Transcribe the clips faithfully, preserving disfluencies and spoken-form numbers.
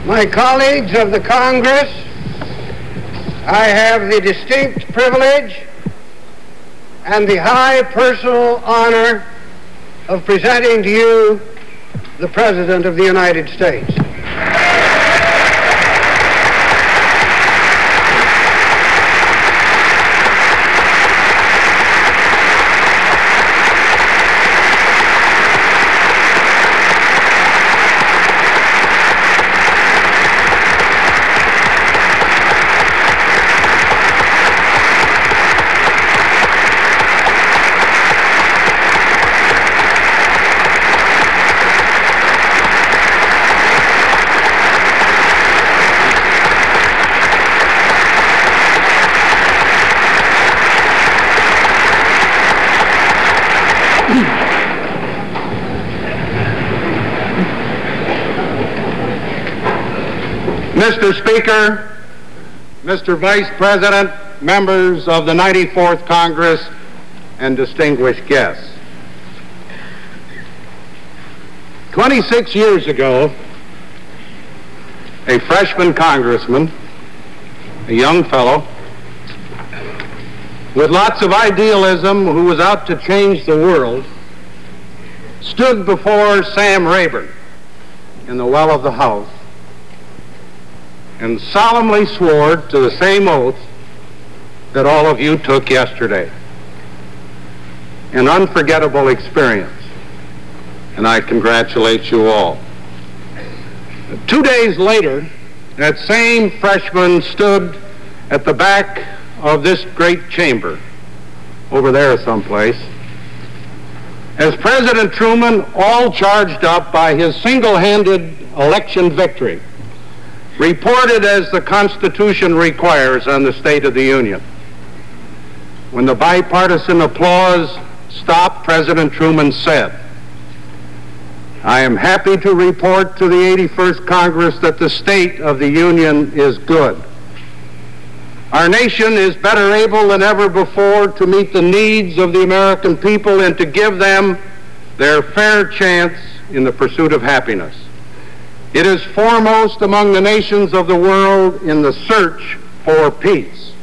My colleagues of the Congress, I have the distinct privilege and the high personal honor of presenting to you the President of the United States. Mister Speaker, Mister Vice President, members of the ninety-fourth Congress, and distinguished guests. twenty-six years ago, a freshman congressman, a young fellow, with lots of idealism who was out to change the world, stood before Sam Rayburn in the well of the House and solemnly swore to the same oath that all of you took yesterday. An unforgettable experience, and I congratulate you all. Two days later, that same freshman stood at the back of this great chamber, over there someplace, as President Truman, all charged up by his single-handed election victory, reported as the Constitution requires on the State of the Union. When the bipartisan applause stopped, President Truman said, "I am happy to report to the eighty-first Congress that the State of the Union is good. Our nation is better able than ever before to meet the needs of the American people and to give them their fair chance in the pursuit of happiness. It is foremost among the nations of the world in the search for peace."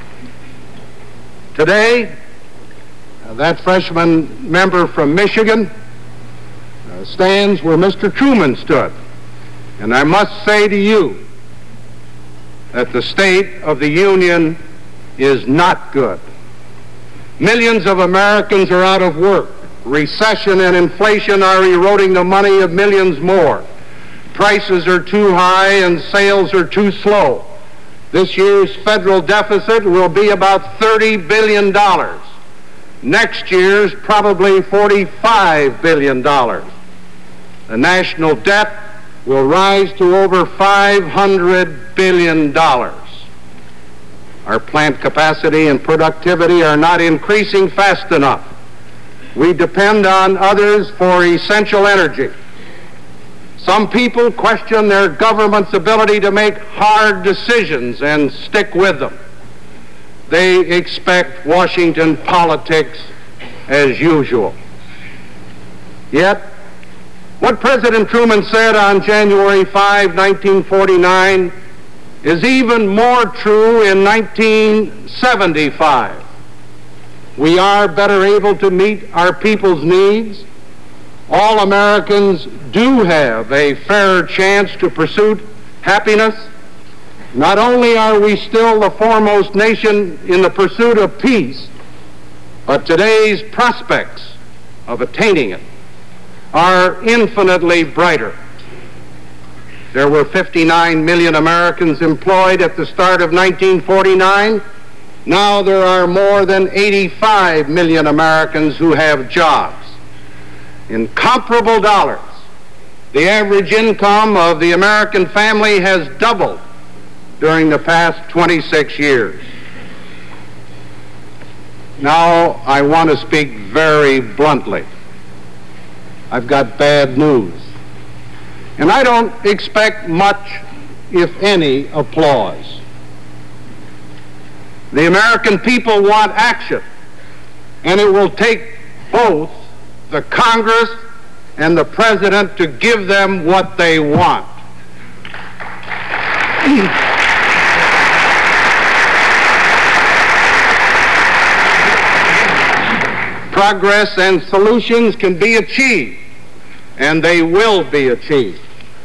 Today, uh, that freshman member from Michigan uh, stands where Mister Truman stood. And I must say to you that the State of the Union is not good. Millions of Americans are out of work. Recession and inflation are eroding the money of millions more. Prices are too high and sales are too slow. This year's federal deficit will be about thirty billion dollars. Next year's probably forty-five billion dollars. The national debt will rise to over five hundred billion dollars. Our plant capacity and productivity are not increasing fast enough. We depend on others for essential energy. Some people question their government's ability to make hard decisions and stick with them. They expect Washington politics as usual. Yet, what President Truman said on January fifth, nineteen forty-nine is even more true in nineteen seventy-five. We are better able to meet our people's needs. All Americans do have a fair chance to pursue happiness. Not only are we still the foremost nation in the pursuit of peace, but today's prospects of attaining it are infinitely brighter. There were fifty-nine million Americans employed at the start of nineteen forty-nine. Now there are more than eighty-five million Americans who have jobs. In comparable dollars, the average income of the American family has doubled during the past twenty-six years. Now, I want to speak very bluntly. I've got bad news. And I don't expect much, if any, applause. The American people want action, and it will take both the Congress and the President to give them what they want. Progress and solutions can be achieved, and they will be achieved.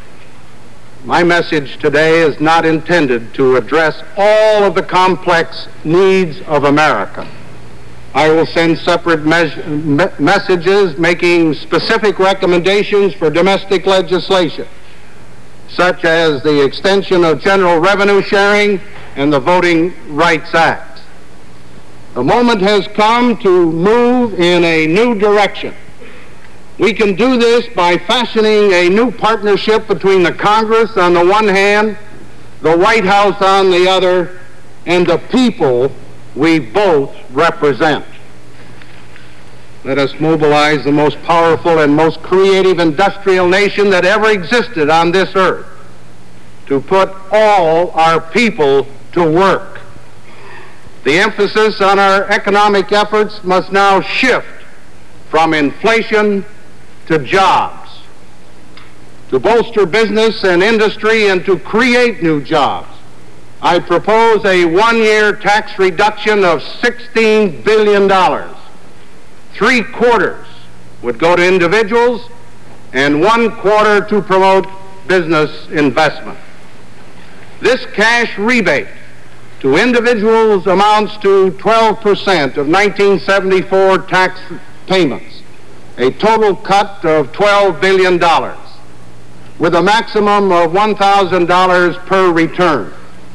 My message today is not intended to address all of the complex needs of America. I will send separate mes me messages making specific recommendations for domestic legislation, such as the extension of general revenue sharing and the Voting Rights Act. The moment has come to move in a new direction. We can do this by fashioning a new partnership between the Congress on the one hand, the White House on the other, and the people we both represent. Let us mobilize the most powerful and most creative industrial nation that ever existed on this earth to put all our people to work. The emphasis on our economic efforts must now shift from inflation to jobs, to bolster business and industry and to create new jobs. I propose a one-year tax reduction of sixteen billion dollars. Three quarters would go to individuals and one quarter to promote business investment. This cash rebate to individuals amounts to twelve percent of nineteen seventy-four tax payments, a total cut of twelve billion dollars, with a maximum of one thousand dollars per return.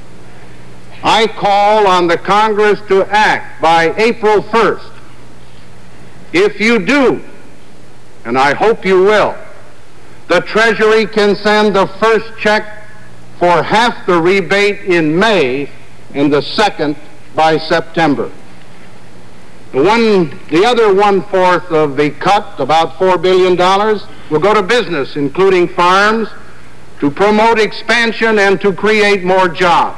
I call on the Congress to act by April first. If you do, and I hope you will, the Treasury can send the first check for half the rebate in May and the second by September. The, one, the other one-fourth of the cut, about four billion dollars, will go to business, including farms, to promote expansion and to create more jobs.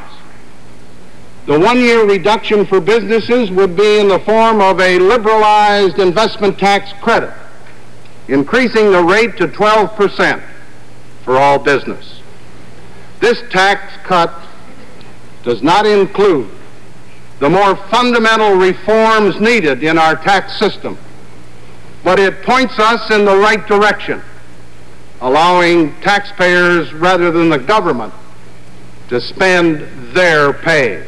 The one-year reduction for businesses would be in the form of a liberalized investment tax credit, increasing the rate to twelve percent for all business. This tax cut does not include the more fundamental reforms needed in our tax system, but it points us in the right direction, allowing taxpayers rather than the government to spend their pay.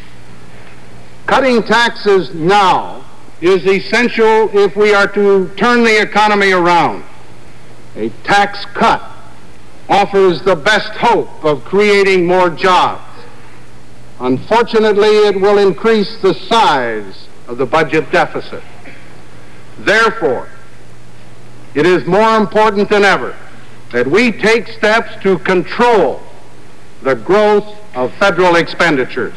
Cutting taxes now is essential if we are to turn the economy around. A tax cut offers the best hope of creating more jobs. Unfortunately, it will increase the size of the budget deficit. Therefore, it is more important than ever that we take steps to control the growth of federal expenditures.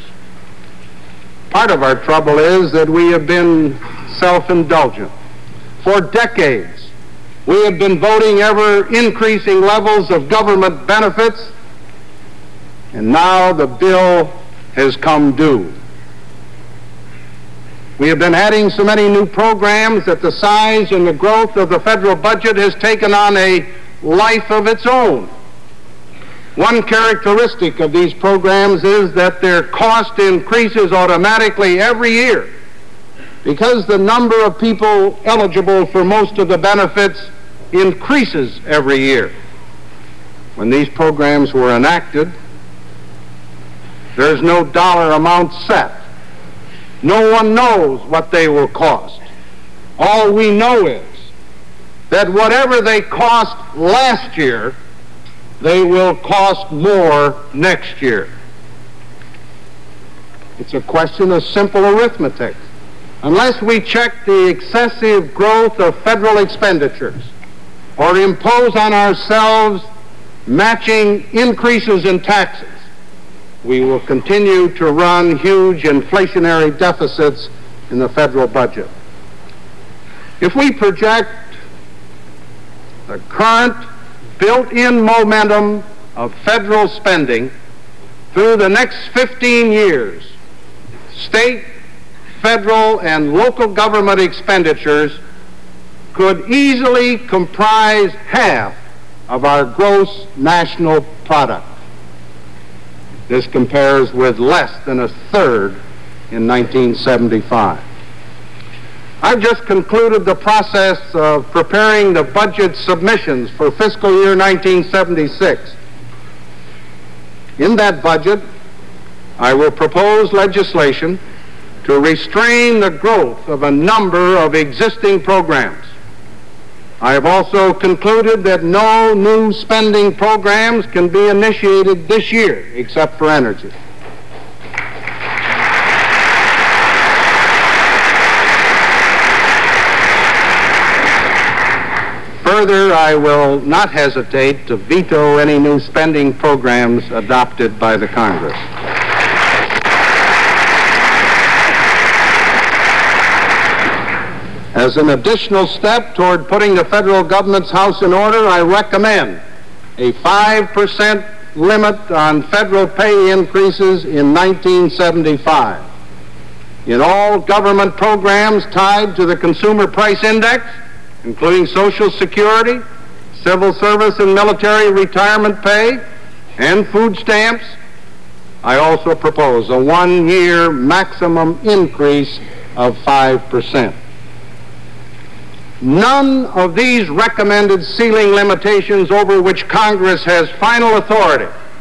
Part of our trouble is that we have been self-indulgent. For decades, we have been voting ever increasing levels of government benefits, and now the bill has come due. We have been adding so many new programs that the size and the growth of the federal budget has taken on a life of its own. One characteristic of these programs is that their cost increases automatically every year because the number of people eligible for most of the benefits increases every year. When these programs were enacted, there's no dollar amount set. No one knows what they will cost. All we know is that whatever they cost last year, they will cost more next year. It's a question of simple arithmetic. Unless we check the excessive growth of federal expenditures or impose on ourselves matching increases in taxes, we will continue to run huge inflationary deficits in the federal budget. If we project the current built-in momentum of federal spending through the next fifteen years, state, federal, and local government expenditures could easily comprise half of our gross national product. This compares with less than a third in nineteen seventy-five. I've just concluded the process of preparing the budget submissions for fiscal year nineteen seventy-six. In that budget, I will propose legislation to restrain the growth of a number of existing programs. I have also concluded that no new spending programs can be initiated this year except for energy. Further, I will not hesitate to veto any new spending programs adopted by the Congress. As an additional step toward putting the federal government's house in order, I recommend a five percent limit on federal pay increases in nineteen seventy-five. In all government programs tied to the Consumer Price Index, including Social Security, civil service and military retirement pay, and food stamps, I also propose a one-year maximum increase of five percent. None of these recommended ceiling limitations over which Congress has final authority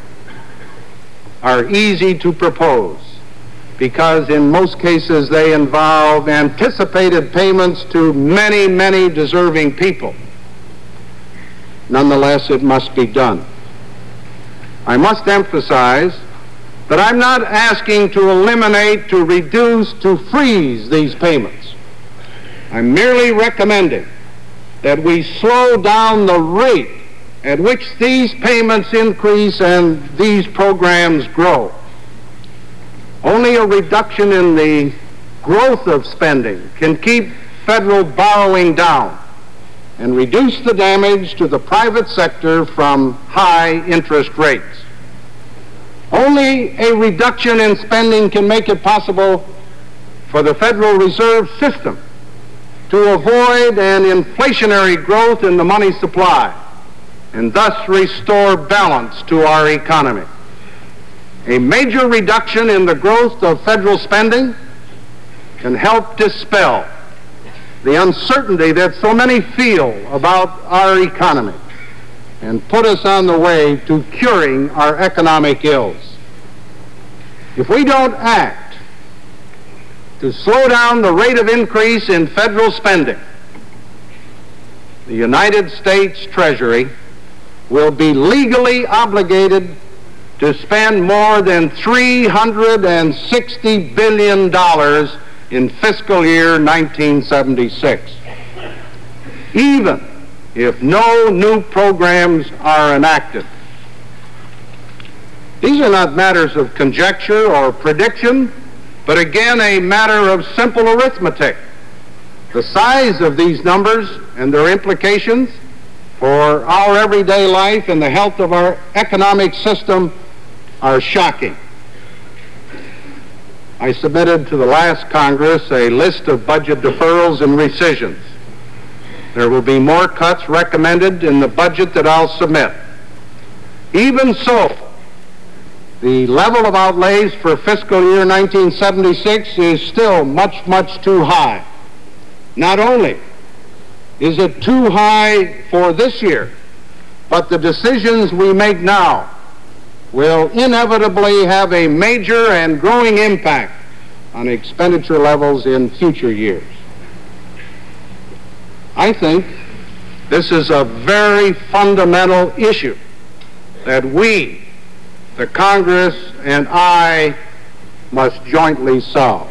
are easy to propose, because in most cases they involve anticipated payments to many, many deserving people. Nonetheless, it must be done. I must emphasize that I'm not asking to eliminate, to reduce, to freeze these payments. I'm merely recommending that we slow down the rate at which these payments increase and these programs grow. Only a reduction in the growth of spending can keep federal borrowing down and reduce the damage to the private sector from high interest rates. Only a reduction in spending can make it possible for the Federal Reserve System to avoid an inflationary growth in the money supply and thus restore balance to our economy. A major reduction in the growth of federal spending can help dispel the uncertainty that so many feel about our economy and put us on the way to curing our economic ills. If we don't act to slow down the rate of increase in federal spending, the United States Treasury will be legally obligated to spend more than three hundred sixty billion dollars in fiscal year nineteen seventy-six, even if no new programs are enacted. These are not matters of conjecture or prediction, but again a matter of simple arithmetic. The size of these numbers and their implications for our everyday life and the health of our economic system are shocking. I submitted to the last Congress a list of budget deferrals and rescissions. There will be more cuts recommended in the budget that I'll submit. Even so, the level of outlays for fiscal year nineteen seventy-six is still much, much too high. Not only is it too high for this year, but the decisions we make now will inevitably have a major and growing impact on expenditure levels in future years. I think this is a very fundamental issue that we, the Congress, and I must jointly solve.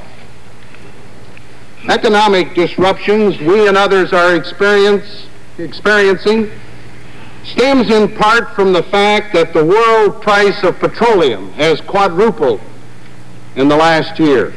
Economic disruptions we and others are experience, experiencing stems in part from the fact that the world price of petroleum has quadrupled in the last year.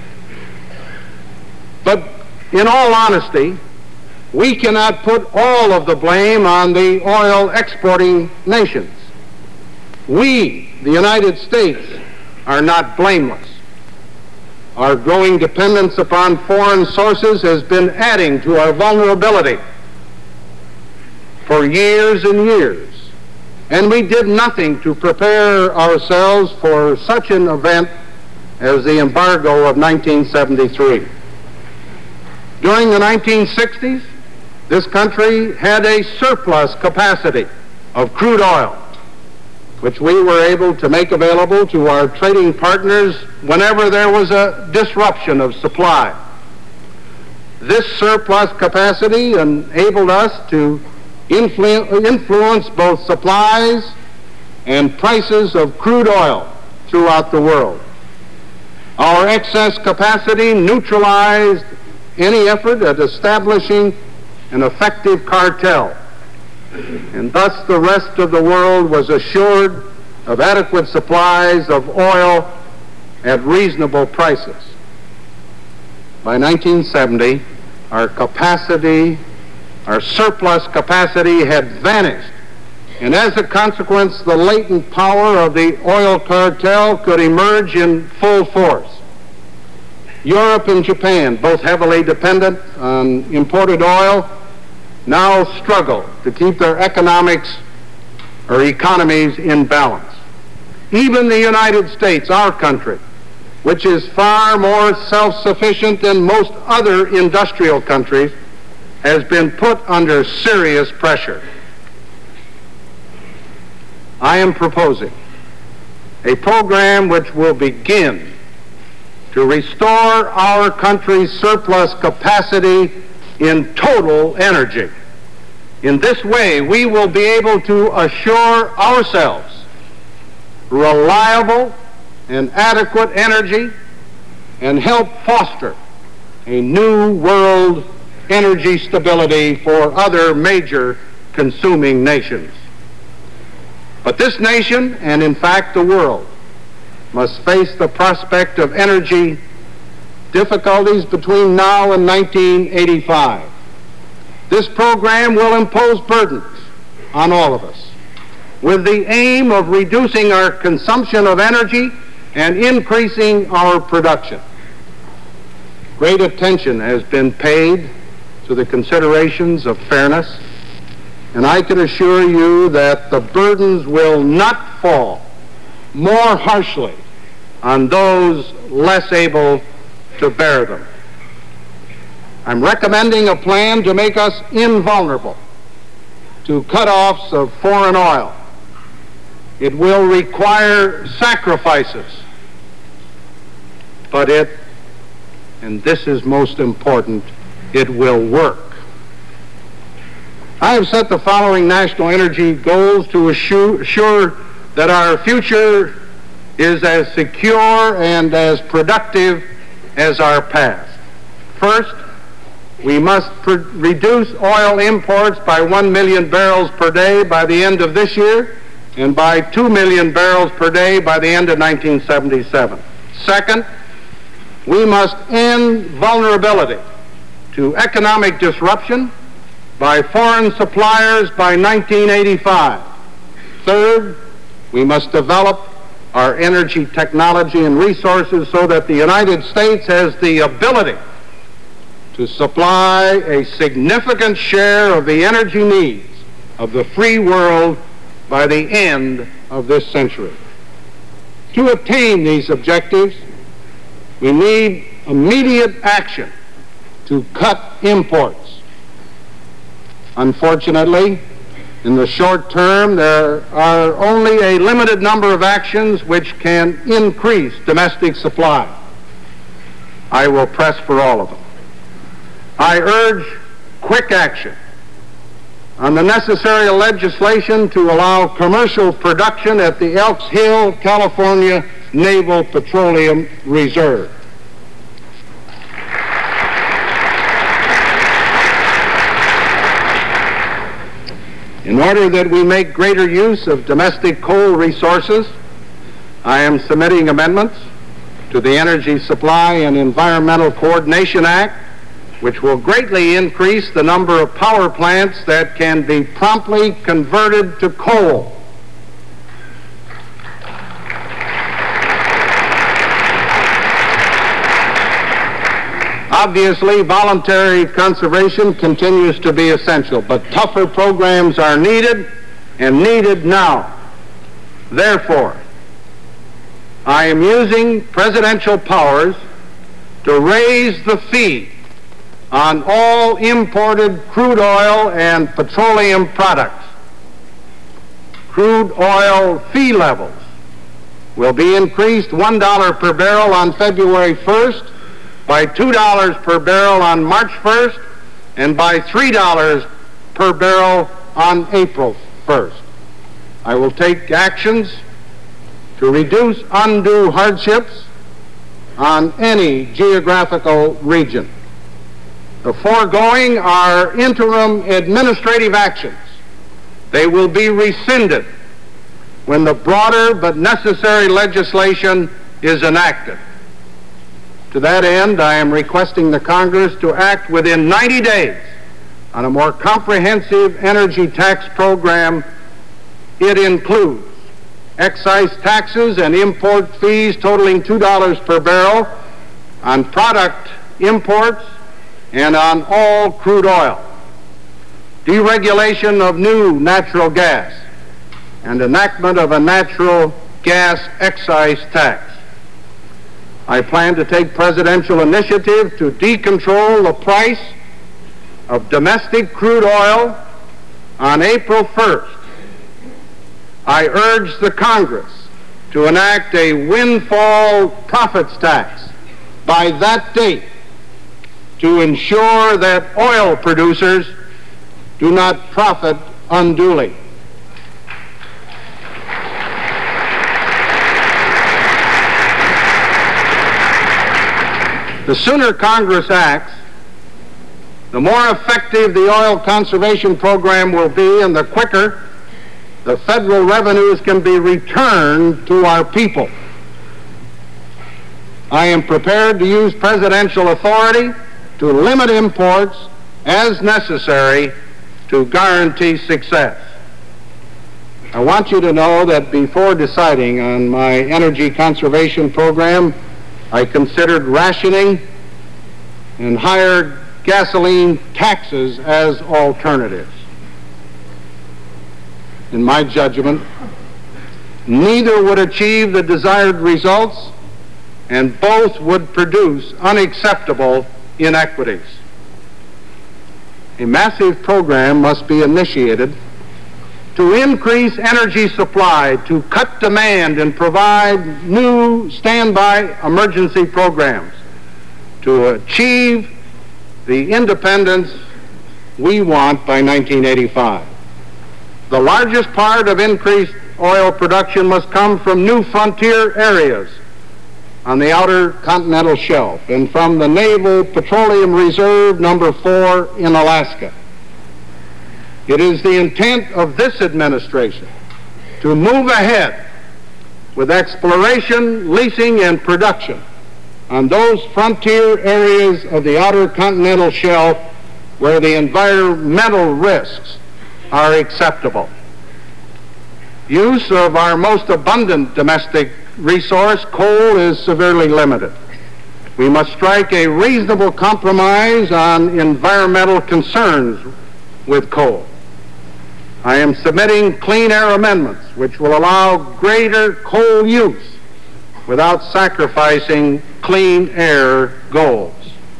But in all honesty, we cannot put all of the blame on the oil exporting nations. We, the United States, are not blameless. Our growing dependence upon foreign sources has been adding to our vulnerability for years and years, and we did nothing to prepare ourselves for such an event as the embargo of nineteen seventy-three. During the nineteen sixties, this country had a surplus capacity of crude oil, which we were able to make available to our trading partners whenever there was a disruption of supply. This surplus capacity enabled us to influ- influence both supplies and prices of crude oil throughout the world. Our excess capacity neutralized any effort at establishing an effective cartel, and thus the rest of the world was assured of adequate supplies of oil at reasonable prices. By nineteen seventy, our capacity, our surplus capacity had vanished, and as a consequence, the latent power of the oil cartel could emerge in full force. Europe and Japan, both heavily dependent on imported oil, now struggle to keep their economics or economies in balance. Even the United States, our country, which is far more self-sufficient than most other industrial countries, has been put under serious pressure. I am proposing a program which will begin to restore our country's surplus capacity in total energy. In this way, we will be able to assure ourselves reliable and adequate energy and help foster a new world energy stability for other major consuming nations. But this nation, and in fact the world, must face the prospect of energy difficulties between now and nineteen eighty-five. This program will impose burdens on all of us with the aim of reducing our consumption of energy and increasing our production. Great attention has been paid to the considerations of fairness, and I can assure you that the burdens will not fall more harshly on those less able to bear them. I'm recommending a plan to make us invulnerable to cutoffs of foreign oil. It will require sacrifices, but it, and this is most important, it will work. I have set the following national energy goals to assure, assure that our future is as secure and as productive as our past. First, we must pr- reduce oil imports by one million barrels per day by the end of this year and by two million barrels per day by the end of nineteen seventy-seven. Second, we must end vulnerability to economic disruption by foreign suppliers by nineteen eighty-five. Third, we must develop our energy technology and resources so that the United States has the ability to supply a significant share of the energy needs of the free world by the end of this century. To attain these objectives, we need immediate action to cut imports. Unfortunately, in the short term, there are only a limited number of actions which can increase domestic supply. I will press for all of them. I urge quick action on the necessary legislation to allow commercial production at the Elks Hill, California Naval Petroleum Reserve. In order that we make greater use of domestic coal resources, I am submitting amendments to the Energy Supply and Environmental Coordination Act, which will greatly increase the number of power plants that can be promptly converted to coal. Obviously, voluntary conservation continues to be essential, but tougher programs are needed and needed now. Therefore, I am using presidential powers to raise the fee on all imported crude oil and petroleum products. Crude oil fee levels will be increased one dollar per barrel on February first, by two dollars per barrel on March first, and by three dollars per barrel on April first. I will take actions to reduce undue hardships on any geographical region. The foregoing are interim administrative actions. They will be rescinded when the broader but necessary legislation is enacted. To that end, I am requesting the Congress to act within ninety days on a more comprehensive energy tax program. It includes excise taxes and import fees totaling two dollars per barrel on product imports and on all crude oil, deregulation of new natural gas, and enactment of a natural gas excise tax. I plan to take presidential initiative to decontrol the price of domestic crude oil on April first. I urge the Congress to enact a windfall profits tax by that date to ensure that oil producers do not profit unduly. The sooner Congress acts, the more effective the oil conservation program will be, and the quicker the federal revenues can be returned to our people. I am prepared to use presidential authority to limit imports as necessary to guarantee success. I want you to know that before deciding on my energy conservation program, I considered rationing and higher gasoline taxes as alternatives. In my judgment, neither would achieve the desired results, and both would produce unacceptable inequities. A massive program must be initiated to increase energy supply, to cut demand, and provide new standby emergency programs to achieve the independence we want by nineteen eighty-five. The largest part of increased oil production must come from new frontier areas on the outer continental shelf and from the Naval Petroleum Reserve number four in Alaska. It is the intent of this administration to move ahead with exploration, leasing, and production on those frontier areas of the outer continental shelf where the environmental risks are acceptable. Use of our most abundant domestic resource, coal, is severely limited. We must strike a reasonable compromise on environmental concerns with coal. I am submitting clean air amendments which will allow greater coal use without sacrificing clean air goals.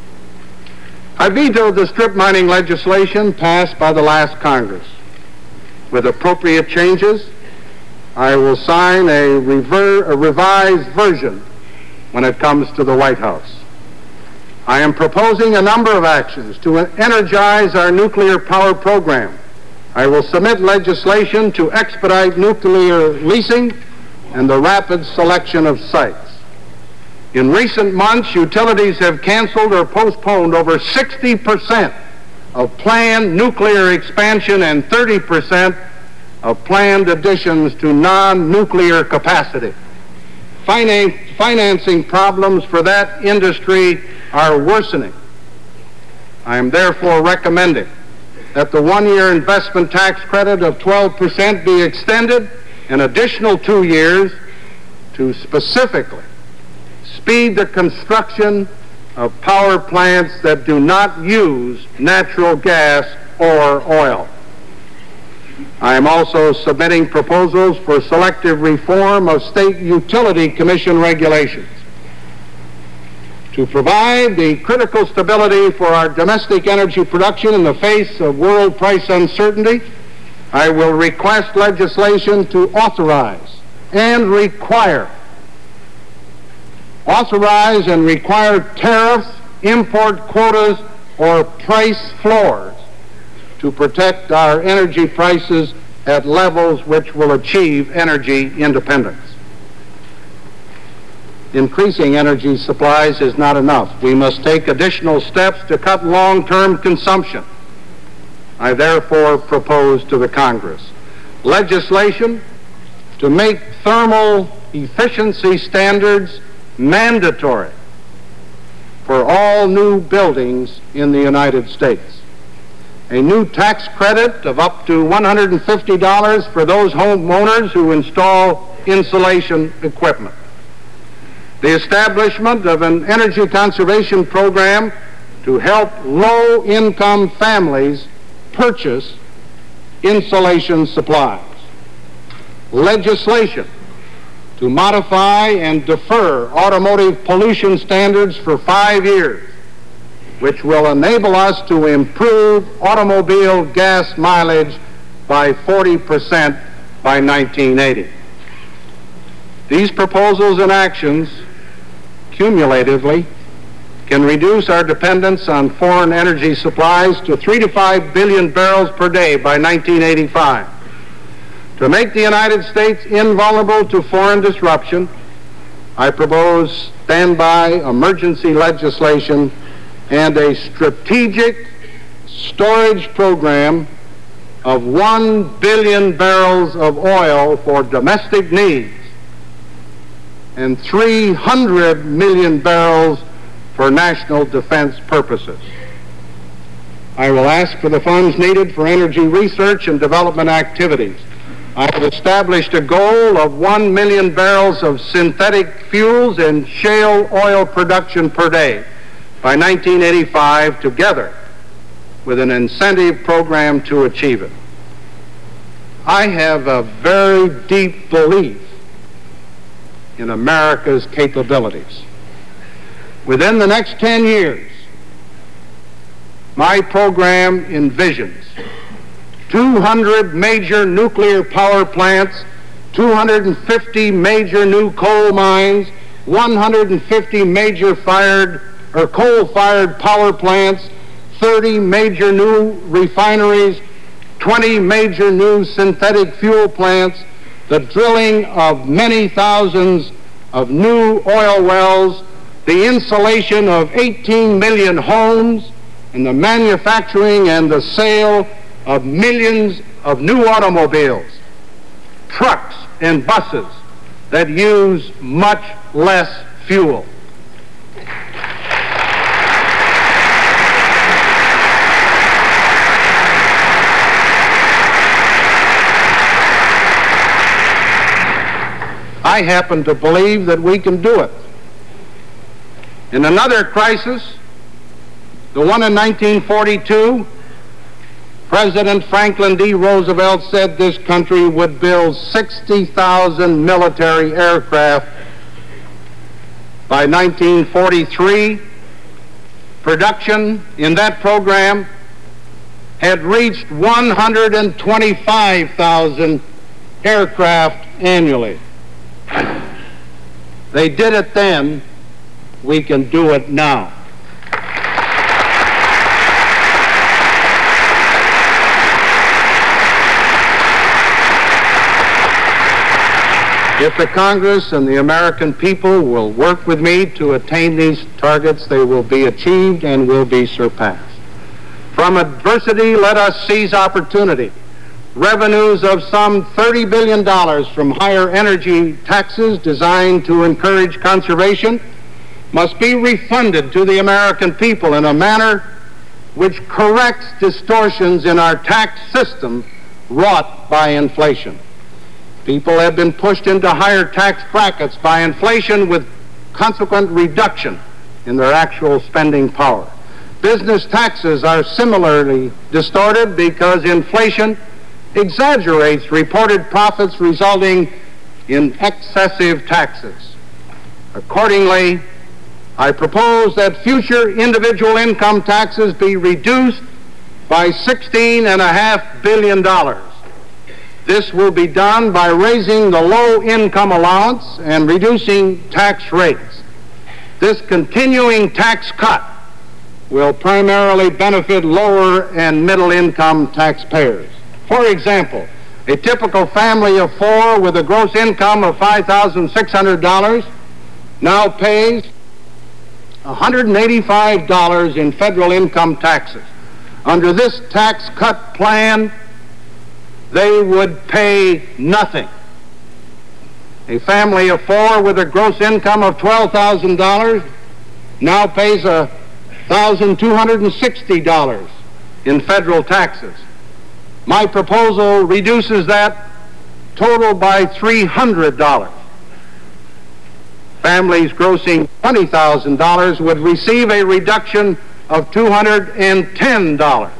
I vetoed the strip mining legislation passed by the last Congress. With appropriate changes, I will sign a, rever- a revised version when it comes to the White House. I am proposing a number of actions to energize our nuclear power program. I will submit legislation to expedite nuclear leasing and the rapid selection of sites. In recent months, utilities have canceled or postponed over sixty percent of planned nuclear expansion and thirty percent of planned additions to non-nuclear capacity. Finan- financing problems for that industry are worsening. I am therefore recommending that the one-year investment tax credit of twelve percent be extended an additional two years to specifically speed the construction of power plants that do not use natural gas or oil. I am also submitting proposals for selective reform of State Utility Commission regulations. To provide the critical stability for our domestic energy production in the face of world price uncertainty, I will request legislation to authorize and require, authorize and require tariffs, import quotas, or price floors to protect our energy prices at levels which will achieve energy independence. Increasing energy supplies is not enough. We must take additional steps to cut long-term consumption. I therefore propose to the Congress legislation to make thermal efficiency standards mandatory for all new buildings in the United States. A new tax credit of up to one hundred fifty dollars for those homeowners who install insulation equipment. The establishment of an energy conservation program to help low-income families purchase insulation supplies. Legislation to modify and defer automotive pollution standards for five years, which will enable us to improve automobile gas mileage by forty percent by nineteen eighty. These proposals and actions cumulatively can reduce our dependence on foreign energy supplies to three to five billion barrels per day by nineteen eighty-five. To make the United States invulnerable to foreign disruption, I propose standby emergency legislation and a strategic storage program of one billion barrels of oil for domestic needs and three hundred million barrels for national defense purposes. I will ask for the funds needed for energy research and development activities. I have established a goal of one million barrels of synthetic fuels and shale oil production per day by nineteen eighty-five, together with an incentive program to achieve it. I have a very deep belief in America's capabilities. Within the next ten years, my program envisions two hundred major nuclear power plants, two hundred fifty major new coal mines, one hundred fifty major fired or coal-fired power plants, thirty major new refineries, twenty major new synthetic fuel plants, the drilling of many thousands of new oil wells, the insulation of eighteen million homes, and the manufacturing and the sale of millions of new automobiles, trucks, and buses that use much less fuel. I happen to believe that we can do it. In another crisis, the one in nineteen forty-two, President Franklin D. Roosevelt said this country would build sixty thousand military aircraft. By nineteen forty-three, production in that program had reached one hundred twenty-five thousand aircraft annually. They did it then, we can do it now. If the Congress and the American people will work with me to attain these targets, they will be achieved and will be surpassed. From adversity, let us seize opportunity. Revenues of some thirty billion dollars from higher energy taxes designed to encourage conservation must be refunded to the American people in a manner which corrects distortions in our tax system wrought by inflation. People have been pushed into higher tax brackets by inflation with consequent reduction in their actual spending power. Business taxes are similarly distorted because inflation exaggerates reported profits resulting in excessive taxes. Accordingly, I propose that future individual income taxes be reduced by sixteen point five billion dollars. This will be done by raising the low-income allowance and reducing tax rates. This continuing tax cut will primarily benefit lower and middle-income taxpayers. For example, a typical family of four with a gross income of five thousand six hundred dollars now pays one hundred eighty-five dollars in federal income taxes. Under this tax cut plan, they would pay nothing. A family of four with a gross income of twelve thousand dollars now pays one thousand two hundred sixty dollars in federal taxes. My proposal reduces that total by three hundred dollars. Families grossing twenty thousand dollars would receive a reduction of two hundred ten dollars.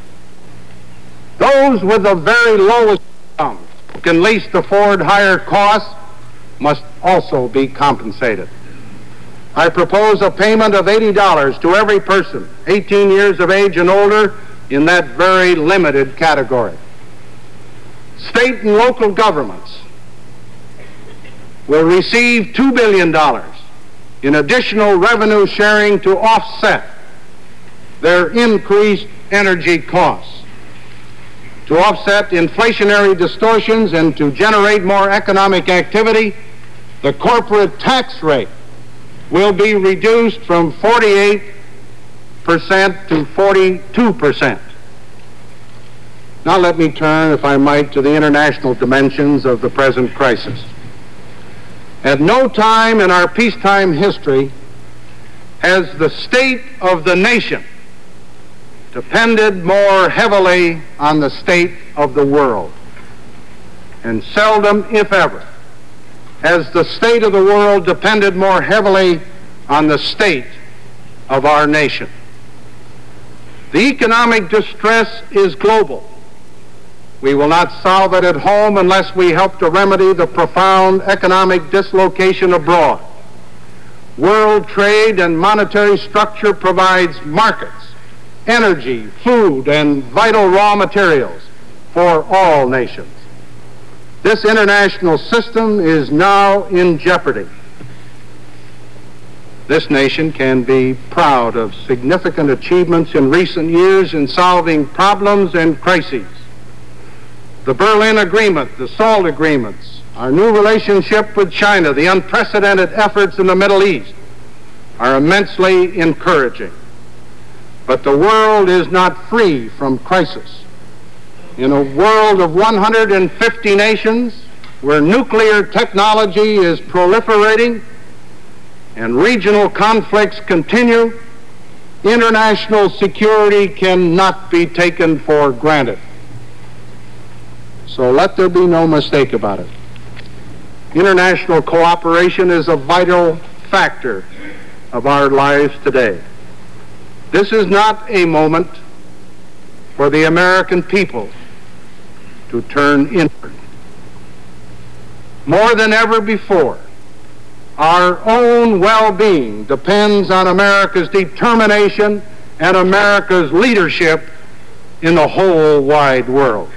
Those with the very lowest income who can least afford higher costs must also be compensated. I propose a payment of eighty dollars to every person eighteen years of age and older in that very limited category. State and local governments will receive two billion dollars in additional revenue sharing to offset their increased energy costs. To offset inflationary distortions and to generate more economic activity, the corporate tax rate will be reduced from forty-eight percent to forty-two percent. Now let me turn, if I might, to the international dimensions of the present crisis. At no time in our peacetime history has the state of the nation depended more heavily on the state of the world. And seldom, if ever, has the state of the world depended more heavily on the state of our nation. The economic distress is global. We will not solve it at home unless we help to remedy the profound economic dislocation abroad. World trade and monetary structure provides markets, energy, food, and vital raw materials for all nations. This international system is now in jeopardy. This nation can be proud of significant achievements in recent years in solving problems and crises. The Berlin Agreement, the SALT agreements, our new relationship with China, the unprecedented efforts in the Middle East are immensely encouraging. But the world is not free from crisis. In a world of one hundred fifty nations where nuclear technology is proliferating and regional conflicts continue, international security cannot be taken for granted. So let there be no mistake about it. International cooperation is a vital factor of our lives today. This is not a moment for the American people to turn inward. More than ever before, our own well-being depends on America's determination and America's leadership in the whole wide world.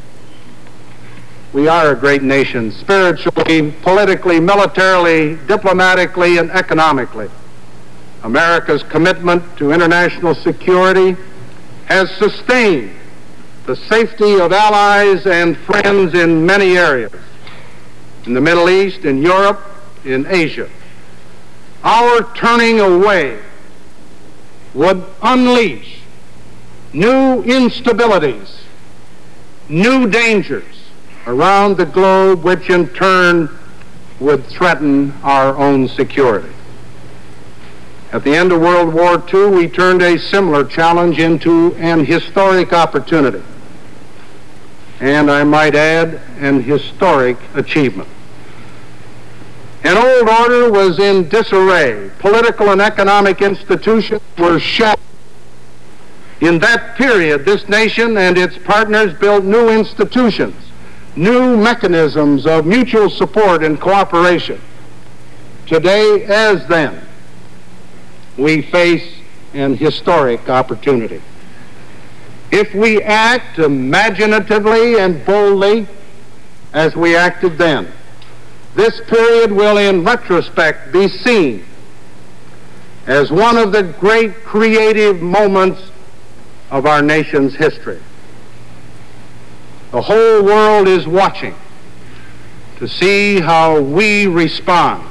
We are a great nation, spiritually, politically, militarily, diplomatically, and economically. America's commitment to international security has sustained the safety of allies and friends in many areas, in the Middle East, in Europe, in Asia. Our turning away would unleash new instabilities, new dangers around the globe, which in turn would threaten our own security. At the end of World War Two, we turned a similar challenge into an historic opportunity, and I might add, an historic achievement. An old order was in disarray. Political and economic institutions were shattered. In that period, this nation and its partners built new institutions, new mechanisms of mutual support and cooperation. Today, as then, we face an historic opportunity. If we act imaginatively and boldly as we acted then, this period will in retrospect be seen as one of the great creative moments of our nation's history. The whole world is watching to see how we respond.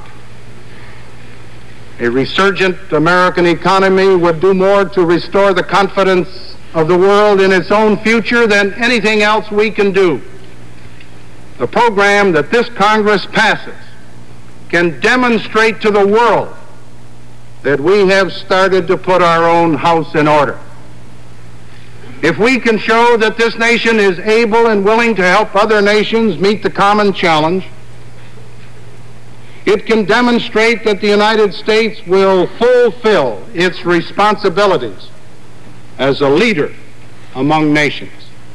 A resurgent American economy would do more to restore the confidence of the world in its own future than anything else we can do. The program that this Congress passes can demonstrate to the world that we have started to put our own house in order. If we can show that this nation is able and willing to help other nations meet the common challenge, it can demonstrate that the United States will fulfill its responsibilities as a leader among nations.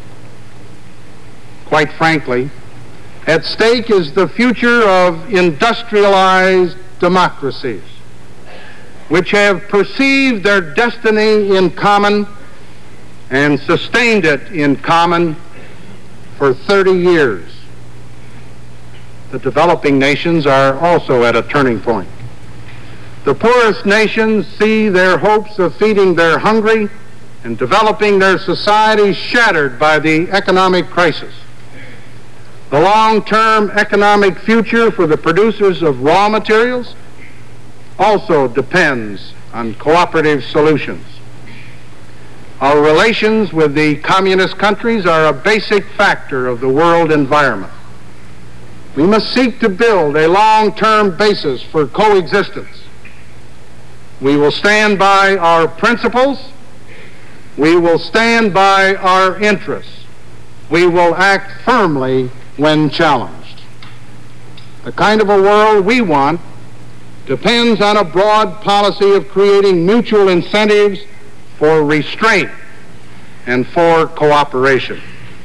Quite frankly, at stake is the future of industrialized democracies, which have perceived their destiny in common and sustained it in common for thirty years. The developing nations are also at a turning point. The poorest nations see their hopes of feeding their hungry and developing their societies shattered by the economic crisis. The long-term economic future for the producers of raw materials also depends on cooperative solutions. Our relations with the communist countries are a basic factor of the world environment. We must seek to build a long-term basis for coexistence. We will stand by our principles. We will stand by our interests. We will act firmly when challenged. The kind of a world we want depends on a broad policy of creating mutual incentives for restraint and for cooperation.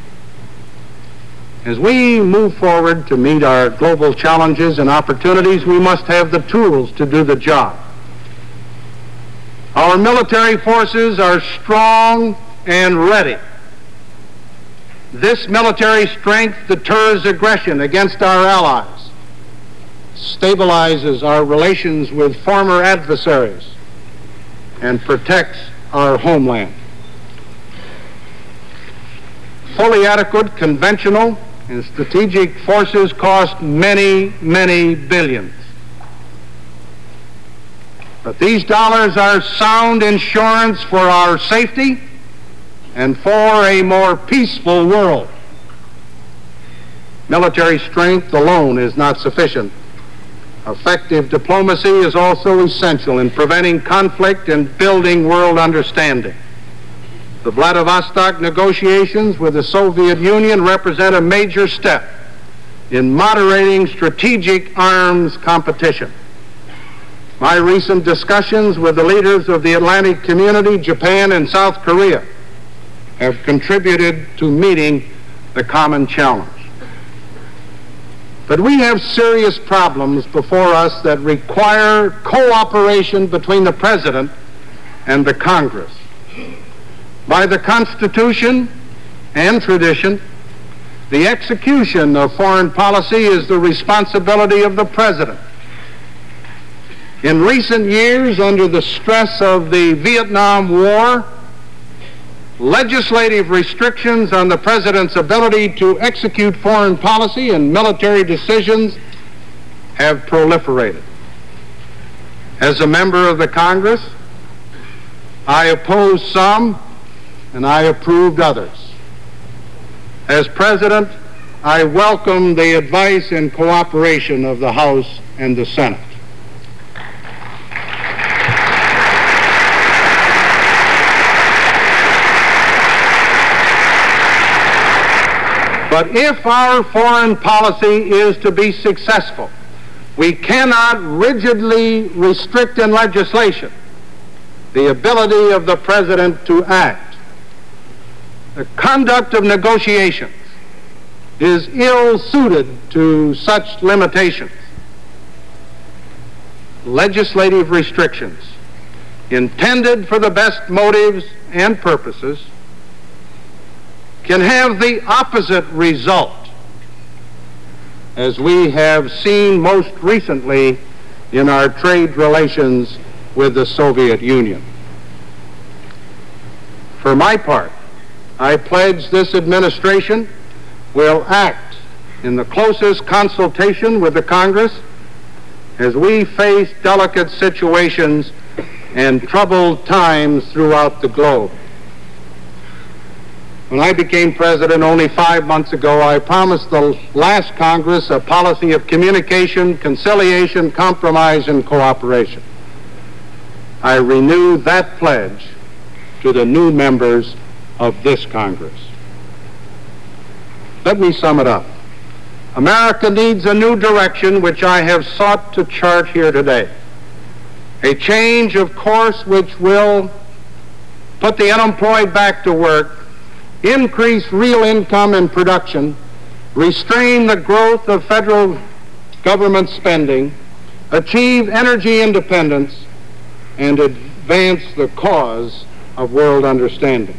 As we move forward to meet our global challenges and opportunities, we must have the tools to do the job. Our military forces are strong and ready. This military strength deters aggression against our allies, stabilizes our relations with former adversaries, and protects our homeland. Fully adequate conventional and strategic forces cost many, many billions. But these dollars are sound insurance for our safety and for a more peaceful world. Military strength alone is not sufficient. Effective diplomacy is also essential in preventing conflict and building world understanding. The Vladivostok negotiations with the Soviet Union represent a major step in moderating strategic arms competition. My recent discussions with the leaders of the Atlantic community, Japan and South Korea, have contributed to meeting the common challenge. But we have serious problems before us that require cooperation between the President and the Congress. By the Constitution and tradition, the execution of foreign policy is the responsibility of the President. In recent years, under the stress of the Vietnam War, legislative restrictions on the President's ability to execute foreign policy and military decisions have proliferated. As a member of the Congress, I opposed some and I approved others. As President, I welcome the advice and cooperation of the House and the Senate. But if our foreign policy is to be successful, we cannot rigidly restrict in legislation the ability of the President to act. The conduct of negotiations is ill-suited to such limitations. Legislative restrictions intended for the best motives and purposes can have the opposite result, as we have seen most recently in our trade relations with the Soviet Union. For my part, I pledge this administration will act in the closest consultation with the Congress as we face delicate situations and troubled times throughout the globe. When I became president only five months ago, I promised the last Congress a policy of communication, conciliation, compromise, and cooperation. I renew that pledge to the new members of this Congress. Let me sum it up. America needs a new direction, which I have sought to chart here today. A change of course which will put the unemployed back to work, increase real income and production, restrain the growth of federal government spending, achieve energy independence, and advance the cause of world understanding.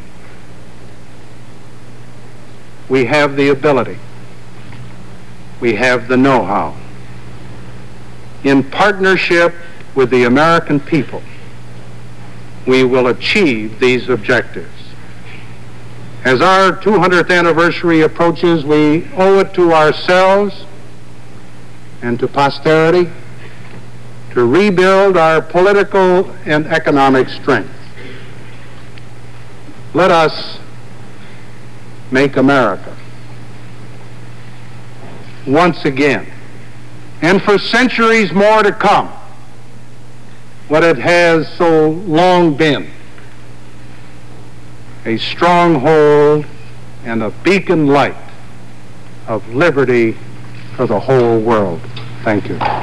We have the ability. We have the know-how. In partnership with the American people, we will achieve these objectives. As our two hundredth anniversary approaches, we owe it to ourselves and to posterity to rebuild our political and economic strength. Let us make America once again, and for centuries more to come, what it has so long been: a stronghold and a beacon light of liberty for the whole world. Thank you.